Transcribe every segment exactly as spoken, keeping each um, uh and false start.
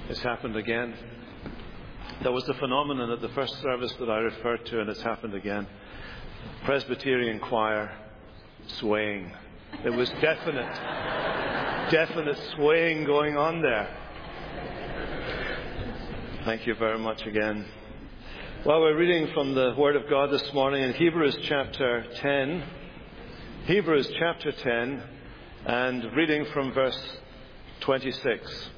It's happened again. There was the phenomenon at the first service that I referred to, and it's happened again. Presbyterian choir swaying. It was definite, definite swaying going on there. Thank you very much again. Well, we're reading from the Word of God this morning in Hebrews chapter ten. Hebrews chapter ten, and reading from verse twenty-six.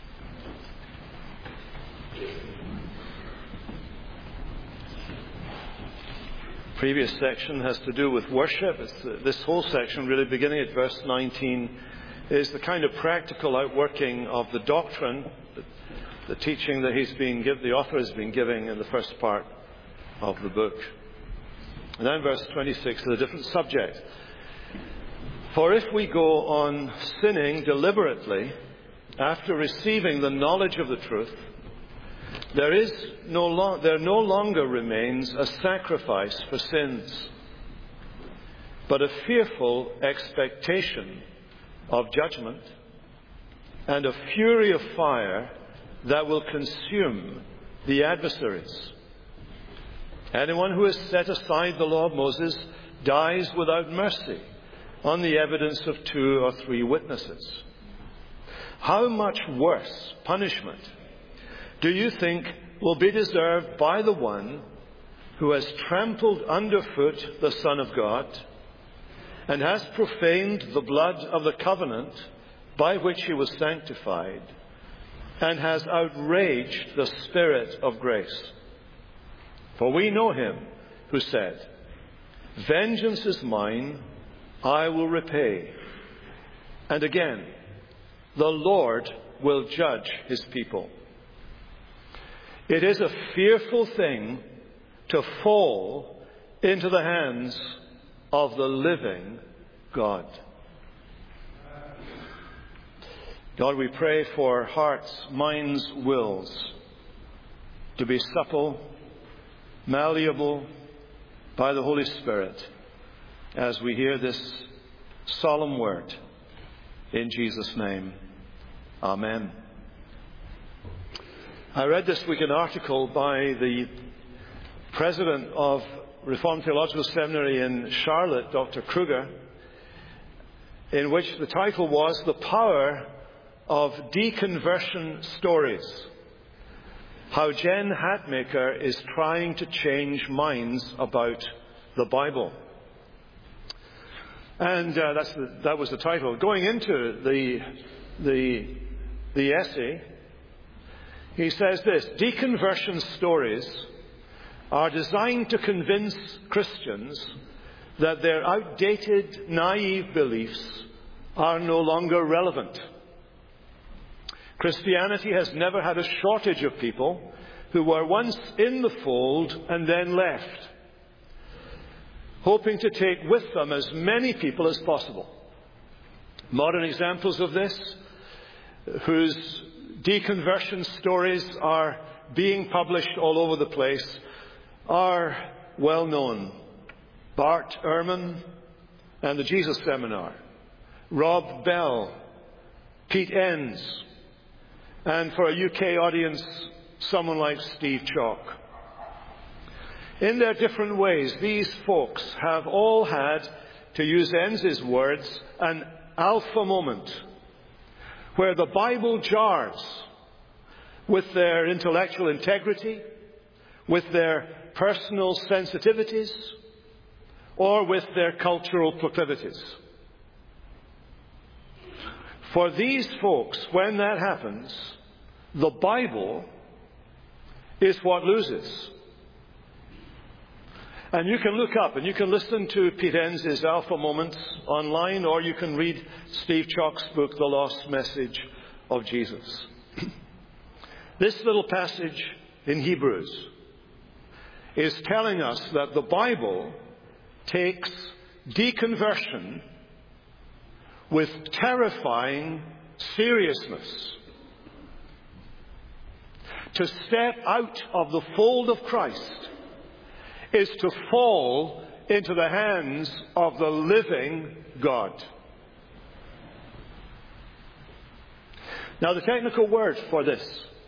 Previous section has to do with worship. It's, this whole section, really beginning at verse nineteen, is the kind of practical outworking of the doctrine, the, the teaching that he's been give, the author has been giving in the first part of the book. And then verse twenty-six is a different subject. For if we go on sinning deliberately after receiving the knowledge of the truth, There is no lo- there no longer remains a sacrifice for sins, but a fearful expectation of judgment and a fury of fire that will consume the adversaries. Anyone who has set aside the law of Moses dies without mercy on the evidence of two or three witnesses. How much worse punishment do you think will be deserved by the one who has trampled underfoot the Son of God and has profaned the blood of the covenant by which he was sanctified and has outraged the Spirit of grace? For we know him who said, "Vengeance is mine, I will repay." And again, the Lord will judge his people. It is a fearful thing to fall into the hands of the living God. God, we pray for hearts, minds, wills to be supple, malleable by the Holy Spirit as we hear this solemn word. In Jesus' name, amen. I read this week an article by the president of Reformed Theological Seminary in Charlotte, Doctor Kruger, in which the title was "The Power of Deconversion Stories. How Jen Hatmaker is Trying to Change Minds About the Bible." And uh, that's the, that was the title. Going into the, the, the essay, he says this: deconversion stories are designed to convince Christians that their outdated, naive beliefs are no longer relevant. Christianity has never had a shortage of people who were once in the fold and then left, hoping to take with them as many people as possible. Modern examples of this, whose deconversion stories are being published all over the place, are well known. Bart Ehrman and the Jesus Seminar, Rob Bell, Pete Enns, and for a U K audience, someone like Steve Chalk. In their different ways, these folks have all had, to use Enns' words, an alpha moment, where the Bible jars with their intellectual integrity, with their personal sensitivities, or with their cultural proclivities. For these folks, when that happens, the Bible is what loses. And you can look up and you can listen to Pete Enns' Alpha Moments online, or you can read Steve Chalk's book, The Lost Message of Jesus. This little passage in Hebrews is telling us that the Bible takes deconversion with terrifying seriousness. To step out of the fold of Christ is to fall into the hands of the living God. Now, the technical word for this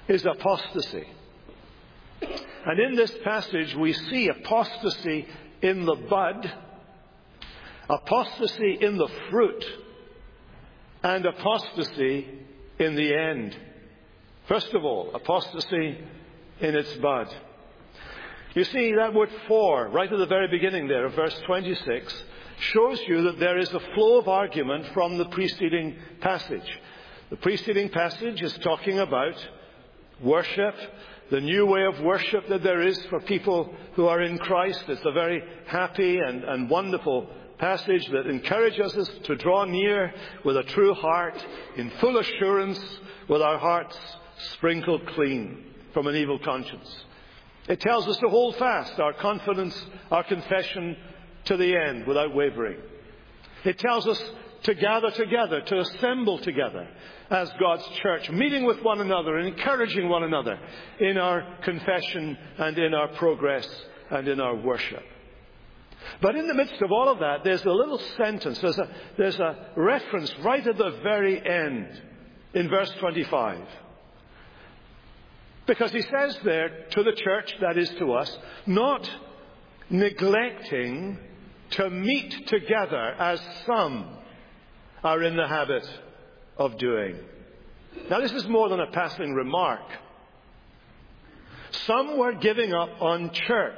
is apostasy. And in this passage we see apostasy in the bud, apostasy in the fruit, and apostasy in the end. First of all, apostasy in its bud. You see, that word for, right at the very beginning there of verse twenty-six, shows you that there is a flow of argument from the preceding passage. The preceding passage is talking about worship, the new way of worship that there is for people who are in Christ. It's a very happy and, and wonderful passage that encourages us to draw near with a true heart, in full assurance, with our hearts sprinkled clean from an evil conscience. It tells us to hold fast our confidence, our confession to the end without wavering. It tells us to gather together, to assemble together as God's church, meeting with one another and encouraging one another in our confession and in our progress and in our worship. But in the midst of all of that, there's a little sentence, there's a, there's a reference right at the very end in verse twenty-five. Because he says there to the church, that is to us, not neglecting to meet together as some are in the habit of doing. Now this is more than a passing remark. Some were giving up on church.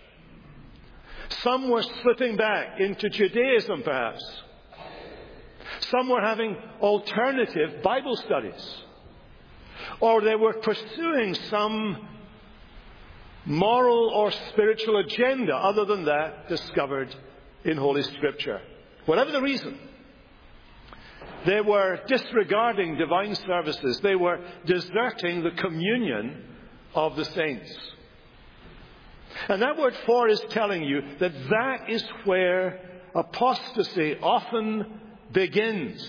Some were slipping back into Judaism, perhaps. Some were having alternative Bible studies. Or they were pursuing some moral or spiritual agenda other than that discovered in Holy Scripture. Whatever the reason, they were disregarding divine services. They were deserting the communion of the saints. And that word for is telling you that that is where apostasy often begins.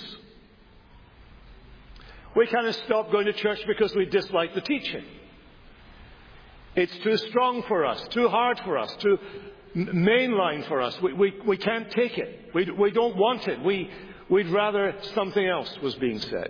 We kind of stop going to church because we dislike the teaching. It's too strong for us, too hard for us, too mainline for us. We, we, we can't take it. We, we don't want it. We, we'd rather something else was being said.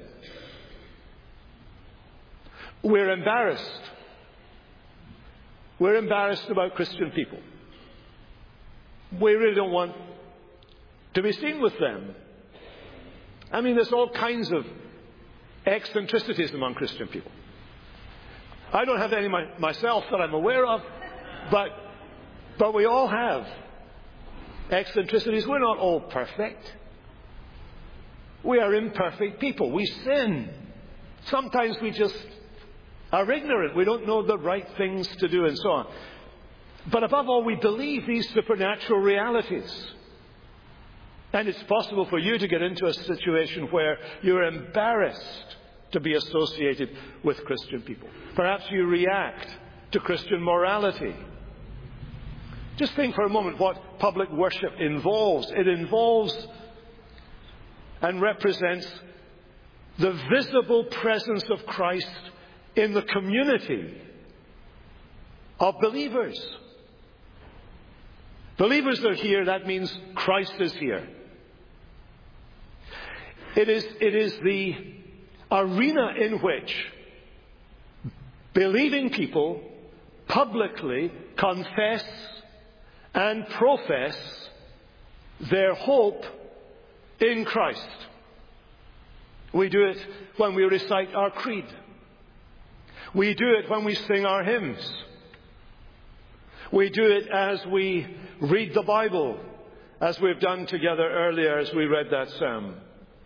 We're embarrassed. We're embarrassed about Christian people. We really don't want to be seen with them. I mean, there's all kinds of eccentricities among Christian people. I don't have any my, myself that I'm aware of, but but we all have eccentricities. We're not all perfect. We are imperfect people. We sin. Sometimes we just are ignorant. We don't know the right things to do and so on. But above all, we believe these supernatural realities. And it's possible for you to get into a situation where you're embarrassed to be associated with Christian people. Perhaps you react to Christian morality. Just think for a moment what public worship involves. It involves and represents the visible presence of Christ in the community of believers. Believers are here, that means Christ is here. It is, it is the arena in which believing people publicly confess and profess their hope in Christ. We do it when we recite our creed. We do it when we sing our hymns. We do it as we read the Bible, as we've done together earlier as we read that psalm.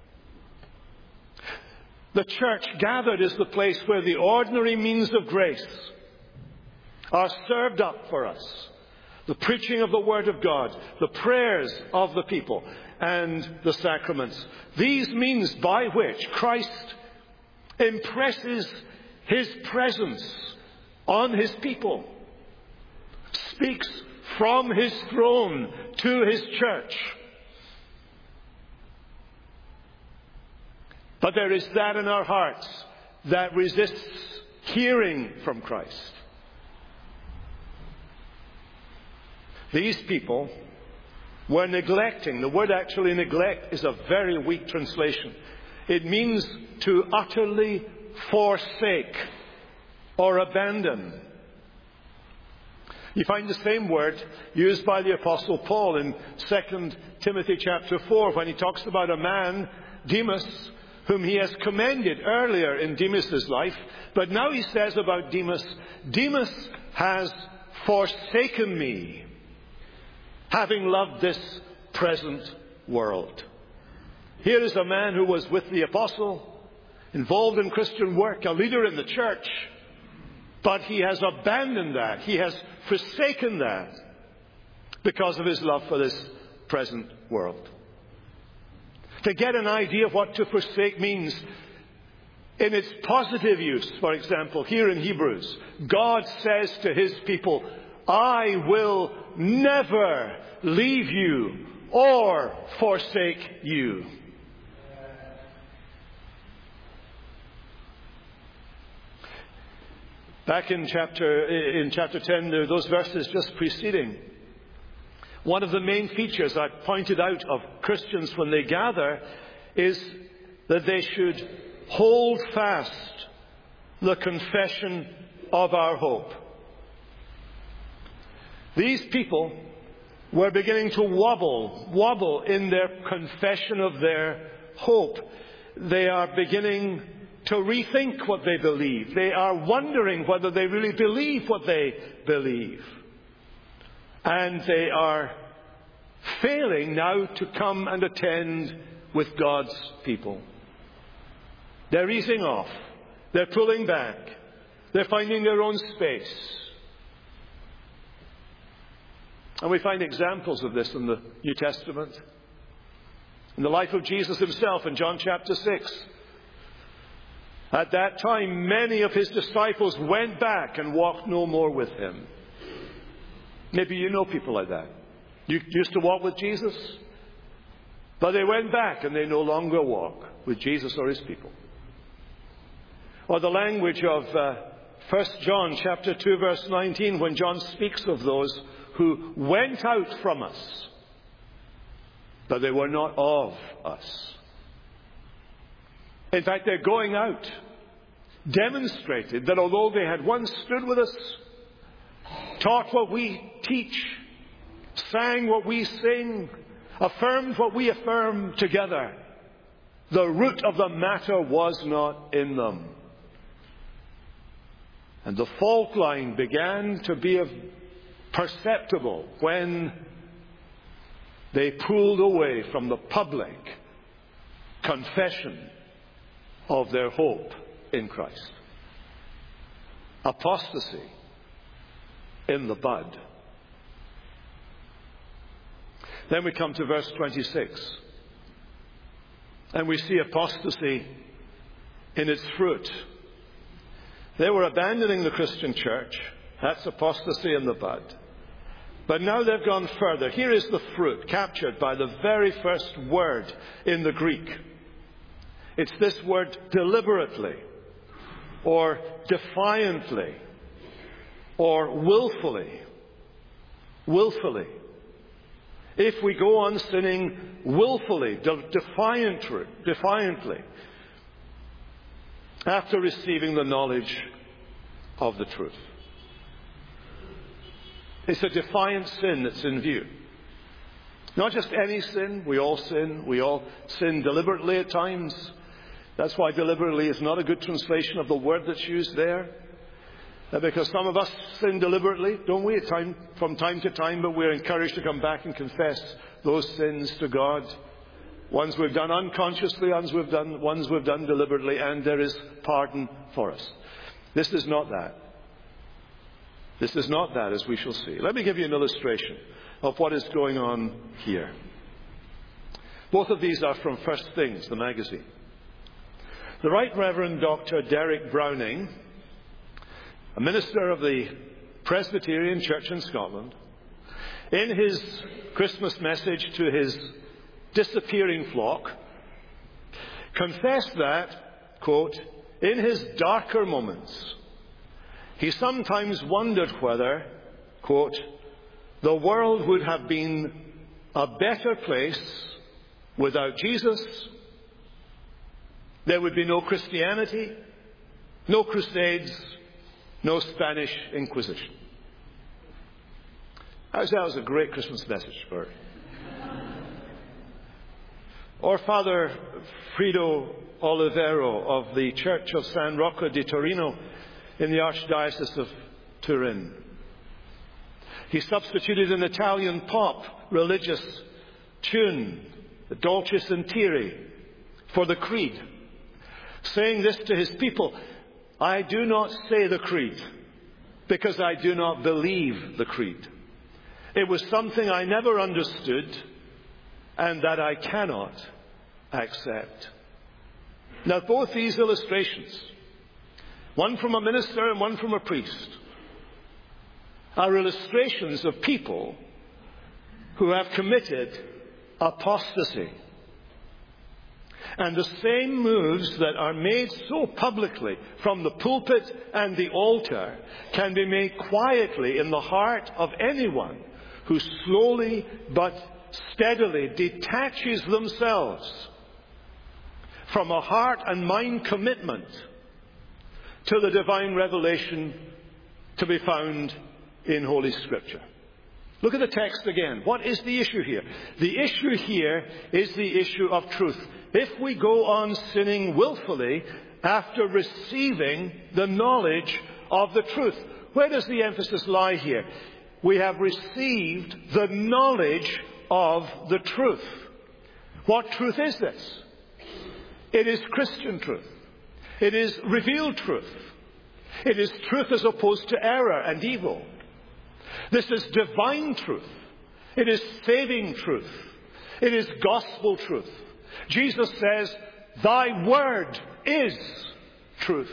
The church gathered is the place where the ordinary means of grace are served up for us. The preaching of the Word of God, the prayers of the people, and the sacraments. These means by which Christ impresses His presence on His people, speaks from His throne to His church. But there is that in our hearts that resists hearing from Christ. These people were neglecting. The word actually neglect is a very weak translation. It means to utterly forsake. or abandon. You find the same word used by the Apostle Paul in Second Timothy chapter four when he talks about a man, Demas, whom he has commended earlier in Demas' life. But now he says about Demas, Demas has forsaken me, having loved this present world. Here is a man who was with the apostle, involved in Christian work, a leader in the church, but he has abandoned that. He has forsaken that because of his love for this present world. To get an idea of what to forsake means, in its positive use, for example, here in Hebrews, God says to his people, I will never leave you or forsake you. Back in chapter, in chapter ten, there are those verses just preceding. One of the main features I pointed out of Christians when they gather is that they should hold fast the confession of our hope. These people were beginning to wobble, wobble in their confession of their hope. They are beginning to rethink what they believe. They are wondering whether they really believe what they believe. And they are failing now to come and attend with God's people. They're easing off. They're pulling back. They're finding their own space. And we find examples of this in the New Testament. In the life of Jesus himself in John chapter six. At that time, many of his disciples went back and walked no more with him. Maybe you know people like that. You used to walk with Jesus, but they went back and they no longer walk with Jesus or his people. Or the language of uh, First John chapter two verse nineteen, when John speaks of those who went out from us, but they were not of us. In fact, their going out demonstrated that although they had once stood with us, taught what we teach, sang what we sing, affirmed what we affirm together, the root of the matter was not in them. And the fault line began to be perceptible when they pulled away from the public confession of their hope in Christ. Apostasy in the bud. Then we come to verse twenty-six. And we see apostasy in its fruit. They were abandoning the Christian church. That's apostasy in the bud. But now they've gone further. Here is the fruit captured by the very first word in the Greek. It's this word deliberately, or defiantly, or willfully. Willfully. If we go on sinning willfully, de- defiantly, defiantly, after receiving the knowledge of the truth. It's a defiant sin that's in view. Not just any sin. We all sin. We all sin deliberately at times. That's why deliberately is not a good translation of the word that's used there. Because some of us sin deliberately, don't we, at time, from time to time, but we're encouraged to come back and confess those sins to God. Ones we've done unconsciously, ones we've done, ones we've done deliberately, and there is pardon for us. This is not that. This is not that, as we shall see. Let me give you an illustration of what is going on here. Both of these are from First Things, the magazine. The Right Reverend Doctor Derek Browning, a minister of the Presbyterian Church in Scotland, in his Christmas message to his disappearing flock, confessed that, quote, in his darker moments, he sometimes wondered whether, quote, the world would have been a better place without Jesus. There would be no Christianity, no crusades, No Spanish Inquisition. That was a great Christmas message for her. Or Father Frido Olivero of the Church of San Rocco di Torino in the Archdiocese of Turin. He substituted an Italian pop religious tune, the Dulcis in Tyri, for the Creed, saying this to his people: I do not say the Creed because I do not believe the Creed. It was something I never understood and that I cannot accept. Now, both these illustrations, one from a minister and one from a priest, are illustrations of people who have committed apostasy. And the same moves that are made so publicly from the pulpit and the altar can be made quietly in the heart of anyone who slowly but steadily detaches themselves from a heart and mind commitment to the divine revelation to be found in Holy Scripture. Look at the text again. What is the issue here? The issue here is the issue of truth. If we go on sinning willfully after receiving the knowledge of the truth, where does the emphasis lie here? We have received the knowledge of the truth. What truth is this? It is Christian truth. It is revealed truth. It is truth as opposed to error and evil. This is divine truth. It is saving truth. It is gospel truth. Jesus says, thy word is truth.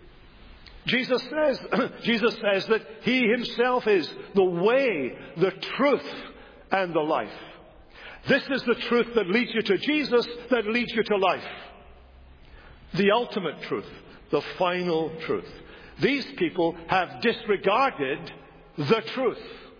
Jesus says, Jesus says that he himself is the way, the truth, and the life. This is the truth that leads you to Jesus, that leads you to life. The ultimate truth, the final truth. These people have disregarded the truth.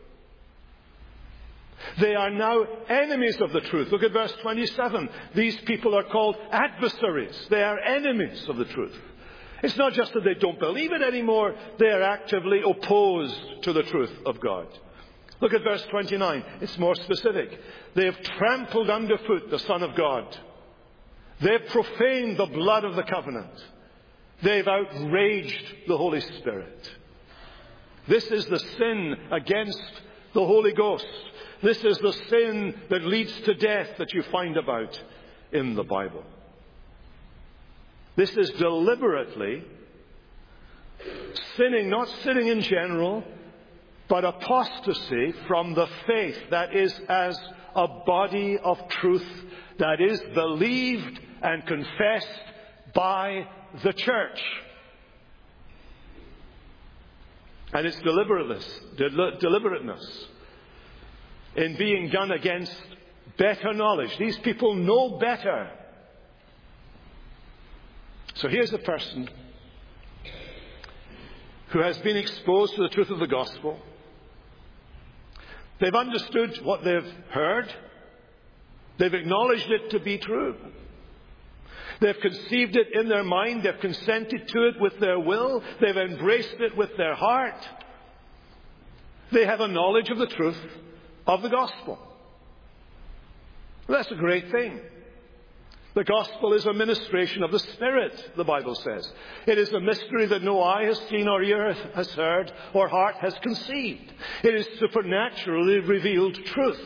They are now enemies of the truth. Look at verse twenty-seven. These people are called adversaries. They are enemies of the truth. It's not just that they don't believe it anymore. They are actively opposed to the truth of God. Look at verse twenty-nine. It's more specific. They have trampled underfoot the Son of God. They have profaned the blood of the covenant. They've outraged the Holy Spirit. This is the sin against the Holy Ghost. This is the sin that leads to death that you find about in the Bible. This is deliberately sinning, not sinning in general, but apostasy from the faith that is as a body of truth that is believed and confessed by the church. And it's deliberateness, del- deliberateness in being done against better knowledge. These people know better. So here's a person who has been exposed to the truth of the gospel. They've understood what they've heard. They've acknowledged it to be true. They've conceived it in their mind. They've consented to it with their will. They've embraced it with their heart. They have a knowledge of the truth of the gospel. Well, that's a great thing. The gospel is a ministration of the Spirit, the Bible says. It is a mystery that no eye has seen or ear has heard or heart has conceived. It is supernaturally revealed truth.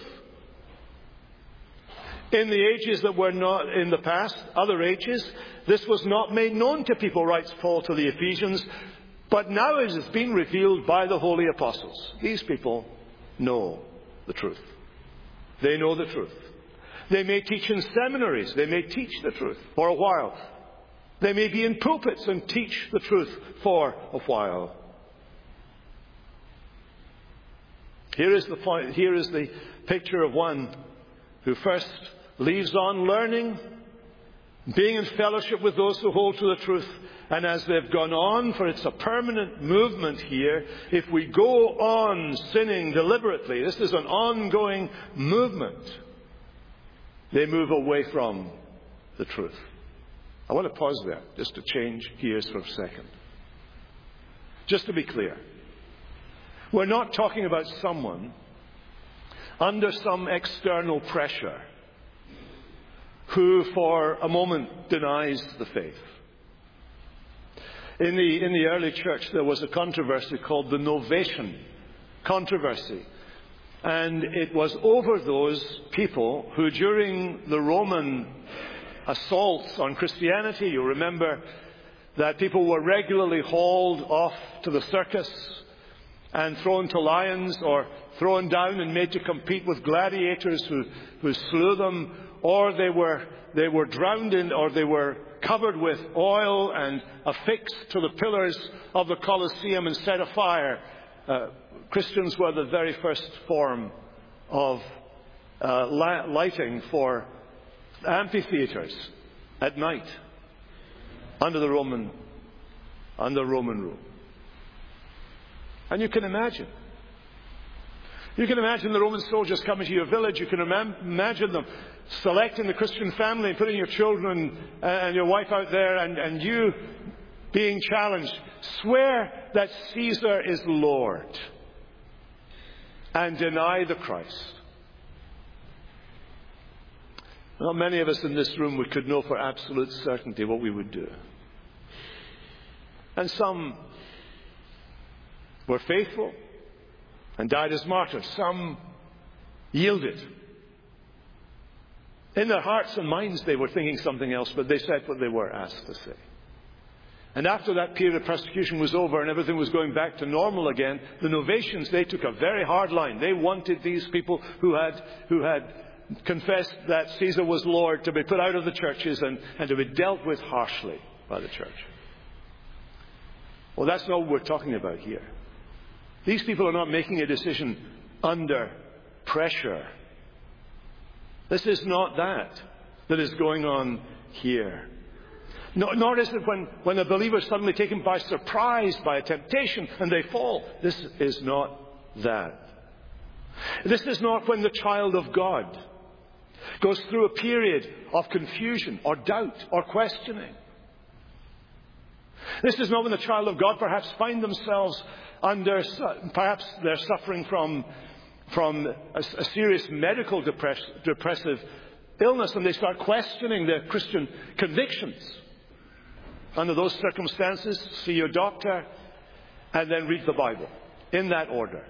In the ages that were not in the past, other ages, this was not made known to people, writes Paul to the Ephesians. But now it has been revealed by the holy apostles. These people know the truth. They know the truth. They may teach in seminaries. They may teach the truth for a while. They may be in pulpits and teach the truth for a while. Here is the point. Here is the picture of one who first leaves on learning, being in fellowship with those who hold to the truth. And as they've gone on, for it's a permanent movement here, if we go on sinning deliberately, this is an ongoing movement, they move away from the truth. I want to pause there just to change gears for a second. Just to be clear, we're not talking about someone under some external pressure who for a moment denies the faith. In the, in the early church there was a controversy called the Novatian controversy. And it was over those people who during the Roman assaults on Christianity, you remember that people were regularly hauled off to the circus and thrown to lions, or thrown down and made to compete with gladiators who, who slew them, or they were, they were drowned in, or they were covered with oil and affixed to the pillars of the Colosseum and set afire. Uh, Christians were the very first form of uh, lighting for amphitheaters at night under the Roman, under Roman rule. And you can imagine. You can imagine the Roman soldiers coming to your village. You can ima- imagine them selecting the Christian family and putting your children uh, and your wife out there, and, and you being challenged. Swear that Caesar is Lord and deny the Christ. Not many of us in this room we could know for absolute certainty what we would do. And some were faithful and died as martyrs. Some yielded. In their hearts and minds they were thinking something else, but they said what they were asked to say. And after that period of persecution was over and everything was going back to normal again, the Novatians, they took a very hard line. They wanted these people who had, who had confessed that Caesar was Lord to be put out of the churches and, and to be dealt with harshly by the church. Well, that's not what we're talking about here. These people are not making a decision under pressure. This is not that that is going on here. No, nor is it when, when a believer is suddenly taken by surprise by a temptation and they fall. This is not that. This is not when the child of God goes through a period of confusion or doubt or questioning. This is not when the child of God perhaps find themselves under, perhaps they're suffering from, from a, a serious medical depress, depressive illness, and they start questioning their Christian convictions. Under those circumstances, see your doctor and then read the Bible in that order.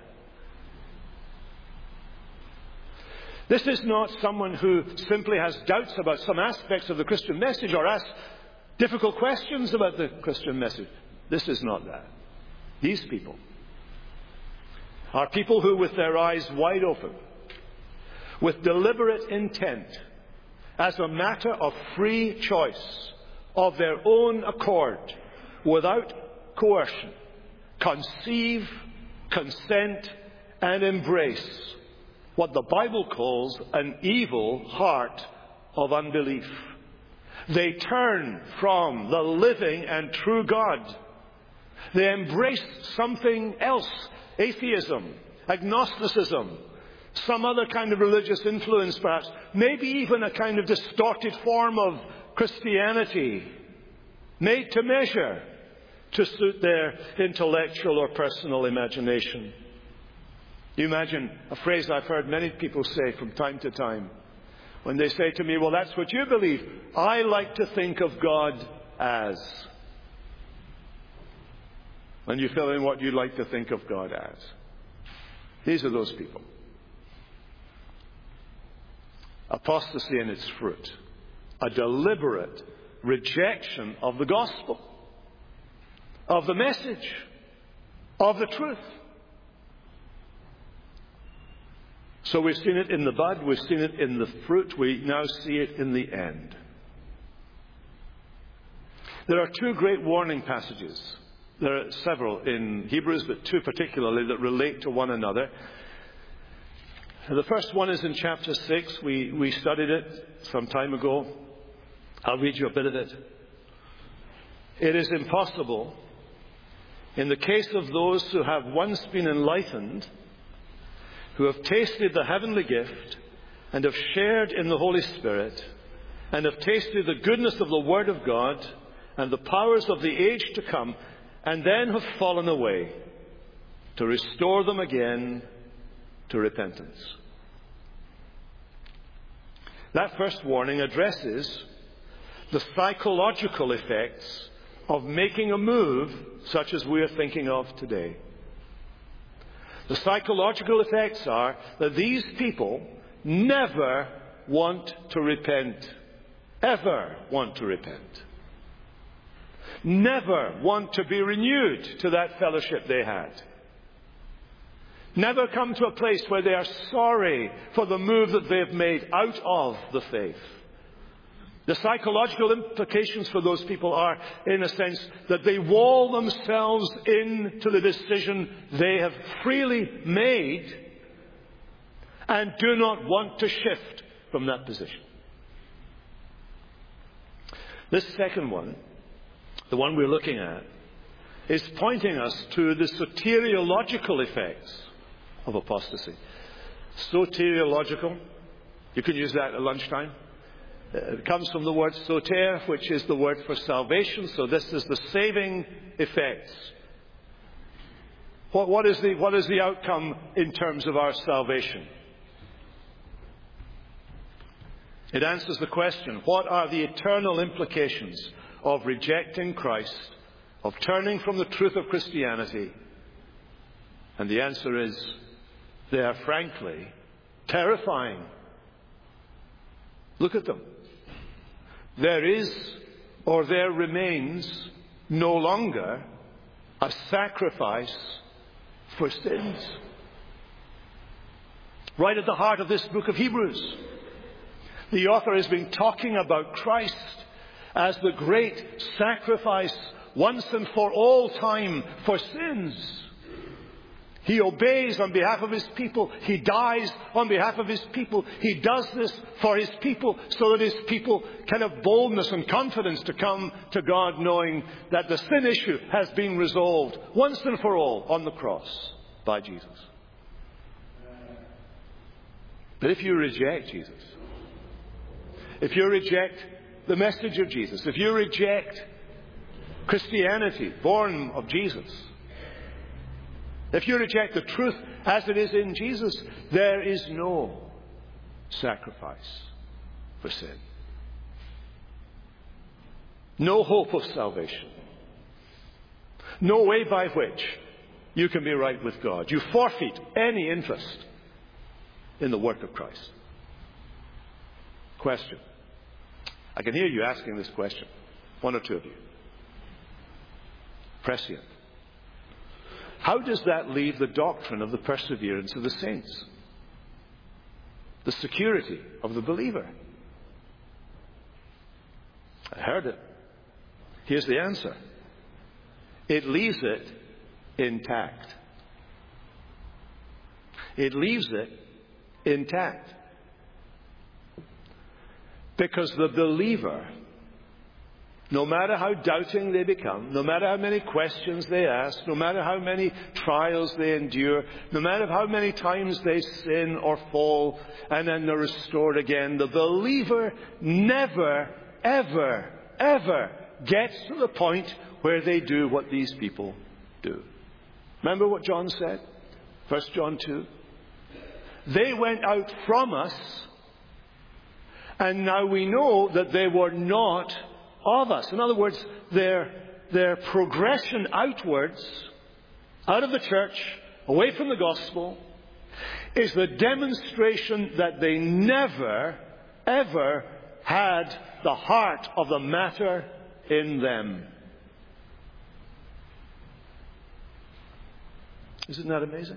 This is not someone who simply has doubts about some aspects of the Christian message or asks difficult questions about the Christian message. This is not that. These people are people who, with their eyes wide open, with deliberate intent, as a matter of free choice, of their own accord, without coercion, conceive, consent, and embrace what the Bible calls an evil heart of unbelief. They turn from the living and true God. They embrace something else, atheism, agnosticism, some other kind of religious influence perhaps, maybe even a kind of distorted form of Christianity, made to measure to suit their intellectual or personal imagination. You imagine a phrase I've heard many people say from time to time. When they say to me, well, that's what you believe. I like to think of God as. And you fill in what you like to think of God as. These are those people. Apostasy in its fruit. A deliberate rejection of the gospel, of the message, of the truth. So we've seen it in the bud, we've seen it in the fruit, we now see it in the end. There are two great warning passages. There are several in Hebrews, but two particularly that relate to one another. The first one is in chapter six. We, we studied it some time ago. I'll read you a bit of it. It is impossible, in the case of those who have once been enlightened, who have tasted the heavenly gift and have shared in the Holy Spirit and have tasted the goodness of the Word of God and the powers of the age to come, and then have fallen away, to restore them again to repentance. That first warning addresses the psychological effects of making a move such as we are thinking of today. The psychological effects are that these people never want to repent. Ever want to repent. Never want to be renewed to that fellowship they had. Never come to a place where they are sorry for the move that they have made out of the faith. The psychological implications for those people are, in a sense, that they wall themselves into the decision they have freely made and do not want to shift from that position. This second one, the one we're looking at, is pointing us to the soteriological effects of apostasy. Soteriological, you can use that at lunchtime. It comes from the word soter, which is the word for salvation. So this is the saving effects. What, what, is the, what is the outcome in terms of our salvation? It answers the question, what are the eternal implications of rejecting Christ, of turning from the truth of Christianity? And the answer is, they are frankly terrifying. Look at them. There is, or there remains, no longer a sacrifice for sins. Right at the heart of this book of Hebrews, the author has been talking about Christ as the great sacrifice once and for all time for sins. He obeys on behalf of his people. He dies on behalf of his people. He does this for his people so that his people can have boldness and confidence to come to God knowing that the sin issue has been resolved once and for all on the cross by Jesus. But if you reject Jesus, if you reject the message of Jesus, if you reject Christianity born of Jesus, if you reject the truth as it is in Jesus, there is no sacrifice for sin. No hope of salvation. No way by which you can be right with God. You forfeit any interest in the work of Christ. Question. I can hear you asking this question. One or two of you. Prescient. How does that leave the doctrine of the perseverance of the saints? The security of the believer? I heard it. Here's the answer. It leaves it intact. It leaves it intact. Because the believer, no matter how doubting they become, no matter how many questions they ask, no matter how many trials they endure, no matter how many times they sin or fall and then they're restored again, the believer never, ever, ever gets to the point where they do what these people do. Remember what John said? First John two. They went out from us, and now we know that they were not of us. In other words, their, their progression outwards, out of the church, away from the gospel, is the demonstration that they never, ever had the heart of the matter in them. Isn't that amazing?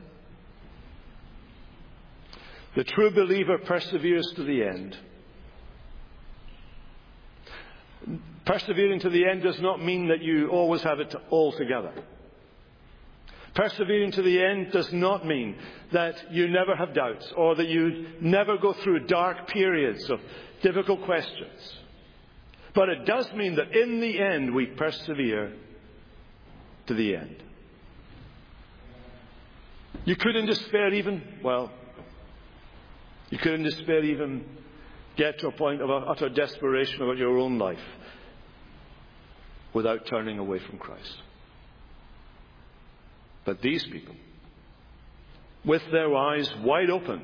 The true believer perseveres to the end. Persevering to the end does not mean that you always have it all together. Persevering to the end does not mean that you never have doubts or that you never go through dark periods of difficult questions. But it does mean that in the end we persevere to the end. You could in despair even, well, you could in despair even get to a point of utter desperation about your own life without turning away from Christ. But these people, with their eyes wide open,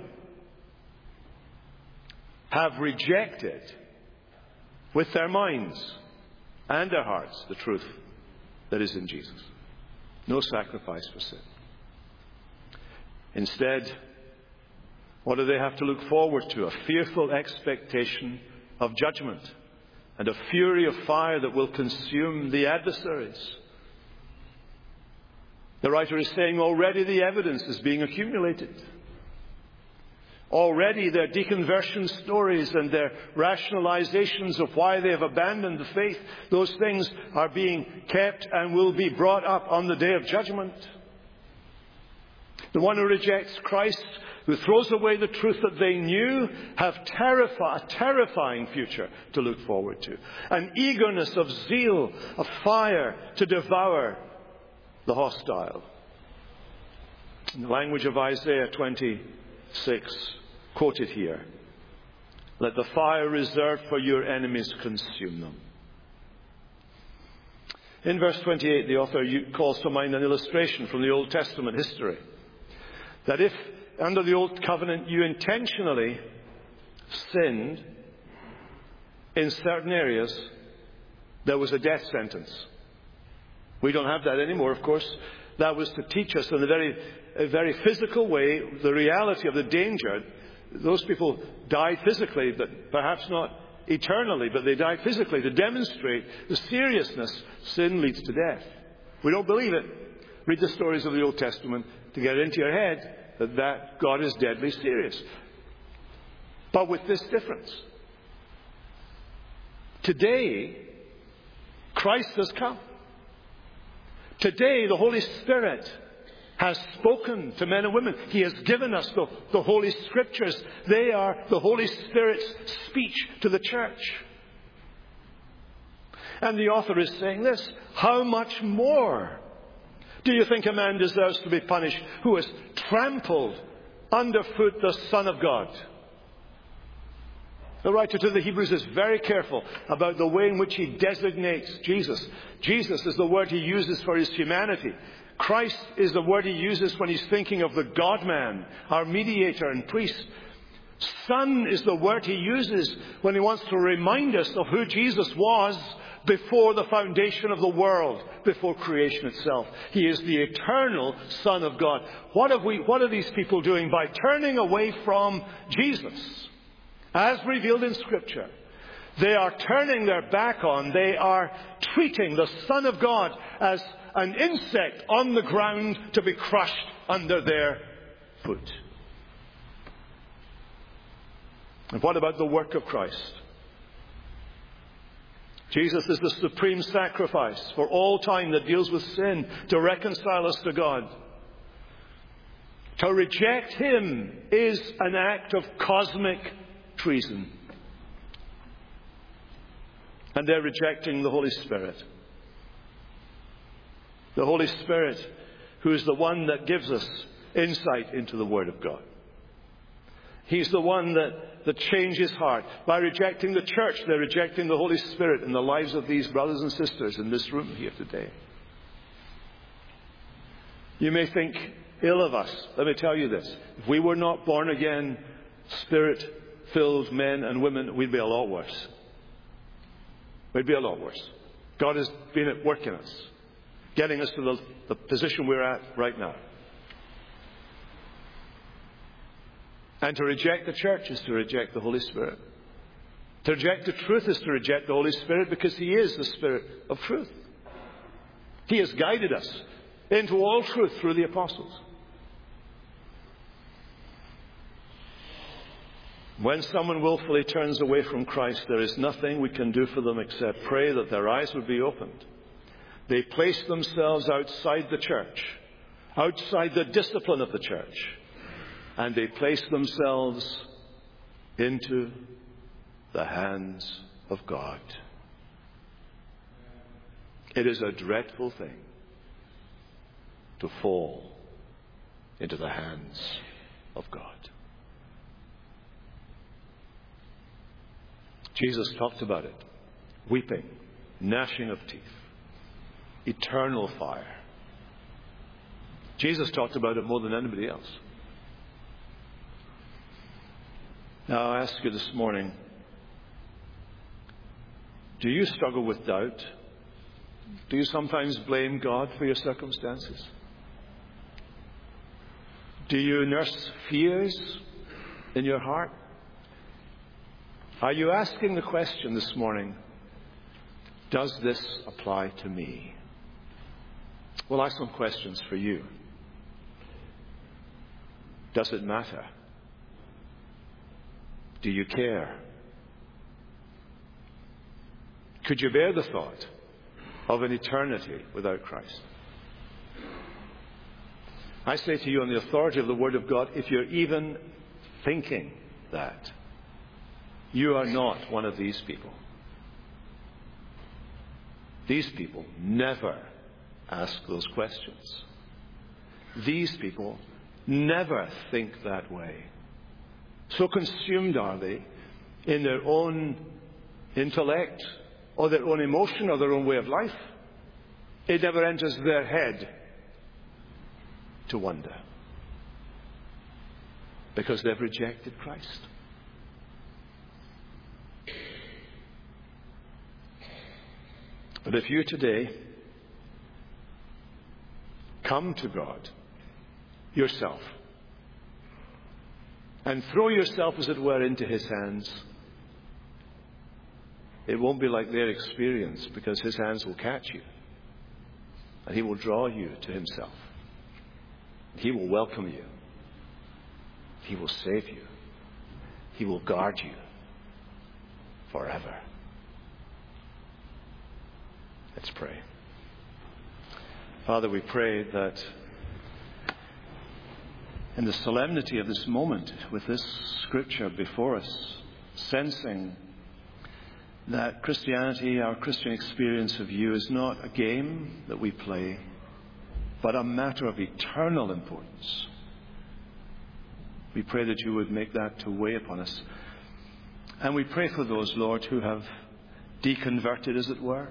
have rejected with their minds and their hearts the truth that is in Jesus. No sacrifice for sin. Instead, what do they have to look forward to? A fearful expectation of judgment and a fury of fire that will consume the adversaries. The writer is saying already the evidence is being accumulated. Already their deconversion stories and their rationalizations of why they have abandoned the faith, those things are being kept and will be brought up on the day of judgment. The one who rejects Christ, who throws away the truth that they knew, have terrifi- a terrifying future to look forward to. An eagerness of zeal, of fire to devour the hostile. In the language of Isaiah twenty-six, quoted here, let the fire reserved for your enemies consume them. In verse twenty-eight, the author calls to mind an illustration from the Old Testament history. That if, under the Old Covenant, you intentionally sinned in certain areas, there was a death sentence. We don't have that anymore, of course. That was to teach us in a very, a very physical way the reality of the danger. Those people died physically, but perhaps not eternally, but they died physically to demonstrate the seriousness sin leads to death. We don't believe it. Read the stories of the Old Testament to get it into your head that, that God is deadly serious. But with this difference. Today, Christ has come. Today, the Holy Spirit has spoken to men and women. He has given us the, the Holy Scriptures. They are the Holy Spirit's speech to the church. And the author is saying this, how much more do you think a man deserves to be punished who has trampled underfoot the Son of God? The writer to the Hebrews is very careful about the way in which he designates Jesus. Jesus is the word he uses for his humanity. Christ is the word he uses when he's thinking of the God-man, our mediator and priest. Son is the word he uses when he wants to remind us of who Jesus was before the foundation of the world, before creation itself. He is the eternal Son of God. What have we, what are these people doing by turning away from Jesus, as revealed in Scripture? They are turning their back on, they are treating the Son of God as an insect on the ground to be crushed under their foot. And what about the work of Christ? Jesus is the supreme sacrifice for all time that deals with sin to reconcile us to God. To reject him is an act of cosmic treason. And they're rejecting the Holy Spirit. The Holy Spirit, who is the one that gives us insight into the Word of God. He's the one that, that changes heart. By rejecting the church, they're rejecting the Holy Spirit in the lives of these brothers and sisters in this room here today. You may think ill of us. Let me tell you this. If we were not born again, Spirit-filled men and women, we'd be a lot worse. We'd be a lot worse. God has been at work in us, getting us to the, the position we're at right now. And to reject the church is to reject the Holy Spirit. To reject the truth is to reject the Holy Spirit, because he is the Spirit of truth. He has guided us into all truth through the apostles. When someone willfully turns away from Christ, there is nothing we can do for them except pray that their eyes would be opened. They place themselves outside the church, outside the discipline of the church, and they place themselves into the hands of God. It is a dreadful thing to fall into the hands of God. Jesus talked about it. Weeping, gnashing of teeth, eternal fire. Jesus talked about it more than anybody else. Now, I ask you this morning, do you struggle with doubt? Do you sometimes blame God for your circumstances? Do you nurse fears in your heart? Are you asking the question this morning, does this apply to me? Well, I have some questions for you. Does it matter? Do you care? Could you bear the thought of an eternity without Christ? I say to you on the authority of the Word of God, if you're even thinking that, you are not one of these people. These people never ask those questions. These people never think that way. So consumed are they in their own intellect or their own emotion or their own way of life, it never enters their head to wonder, because they've rejected Christ. But if you today come to God yourself and throw yourself, as it were, into His hands, it won't be like their experience, because His hands will catch you and He will draw you to Himself. He will welcome you. He will save you. He will guard you forever. Let's pray. Father, we pray that in the solemnity of this moment, with this scripture before us, sensing that Christianity, our Christian experience of you, is not a game that we play, but a matter of eternal importance. We pray that you would make that to weigh upon us. And we pray for those, Lord, who have deconverted, as it were.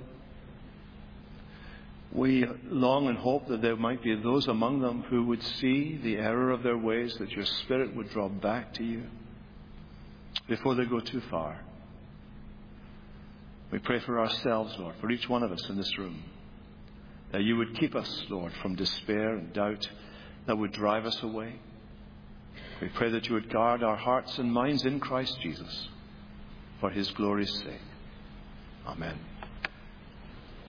We long and hope that there might be those among them who would see the error of their ways, that your Spirit would draw back to you before they go too far. We pray for ourselves, Lord, for each one of us in this room, that you would keep us, Lord, from despair and doubt that would drive us away. We pray that you would guard our hearts and minds in Christ Jesus for His glory's sake. Amen.